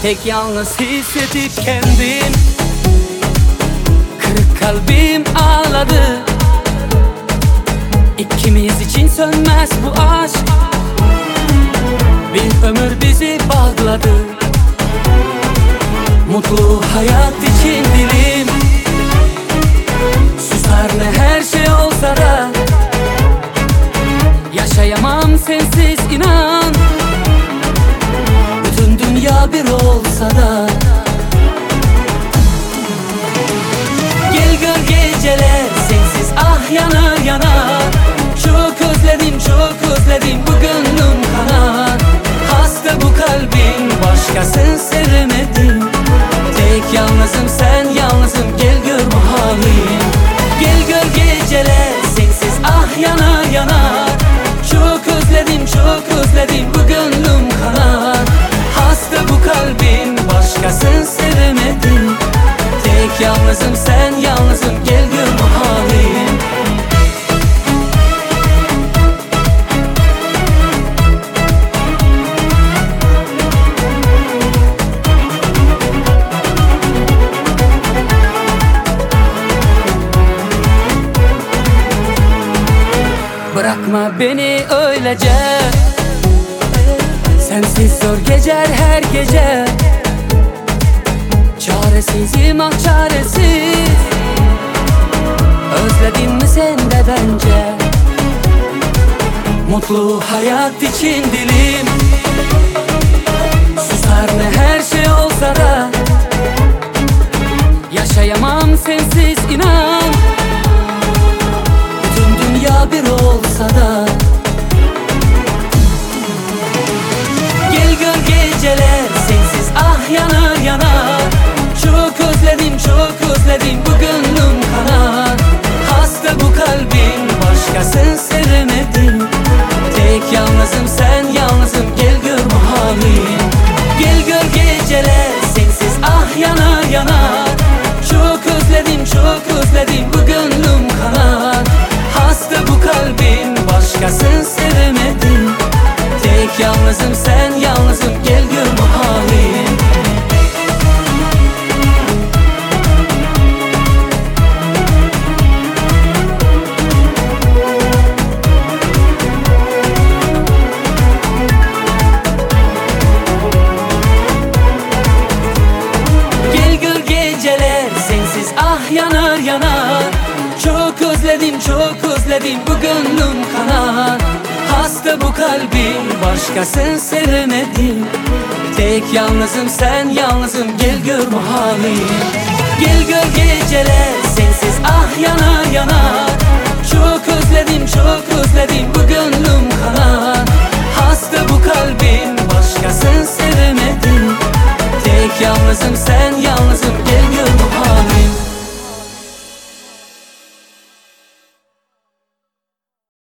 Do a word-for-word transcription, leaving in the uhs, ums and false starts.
Tek yalnız hissedip kendim, kırık kalbim ağladı. İkimiz için sönmez bu aşk, bir ömür bizi bağladı. Mutlu hayat için dilim susar ne her şey olsa da. Yaşayamam sensiz inan, bütün dünya bir olsa da. Gel gör geceler sensiz ah yanar yanar. Çok özledim çok özledim bu gönlüm kanar. Hasta bu kalbin başkasını sevemedim. Tek yalnızım sen yalnızım gel gör bu halim. Gel gör geceler sensiz ah yanar yanar. Çok özledim çok özledim bu gönlüm kanar. Hasta bu kalbin başkasını sevemedim. Tek yalnızım sen yalnızım gel gör bu halim. Bırakma beni öylece, sensiz zor geçer her gece. Çaresizim ah çaresiz, özledin mi sen de bence. Mutlu hayat için dilim susar ne her şey olsa da. Yaşayamam sensiz inan, bütün dünya bir olsa da. Gel gör geceler sensiz ah yanar yanar. Çok özledim çok özledim bu gönlüm kanar. Hasta bu kalbin başkasını sevemedim. Tek yalnızım sen yalnızım gel gör bu halim. Gel gör geceler sensiz ah yanar yanar. Çok özledim çok özledim bu gönlüm kanar. Hasta bu kalbin başkasını sevemedim. Tek yalnızım sen yalnızım gel gör bu halim. Gel gör geceler sensiz ah yanar yanar. Çok özledim çok özledim bu gönlüm kanar. Hasta bu kalbin başkasını sevemedim. Tek yalnızım sen yalnızım gel gör bu halim. Gel gör geceler sensiz ah yanar yanar. Çok özledim çok özledim bu gönlüm kanar. Hasta bu kalbin başkasını sevemedim. Tek yalnızım sen yalnızım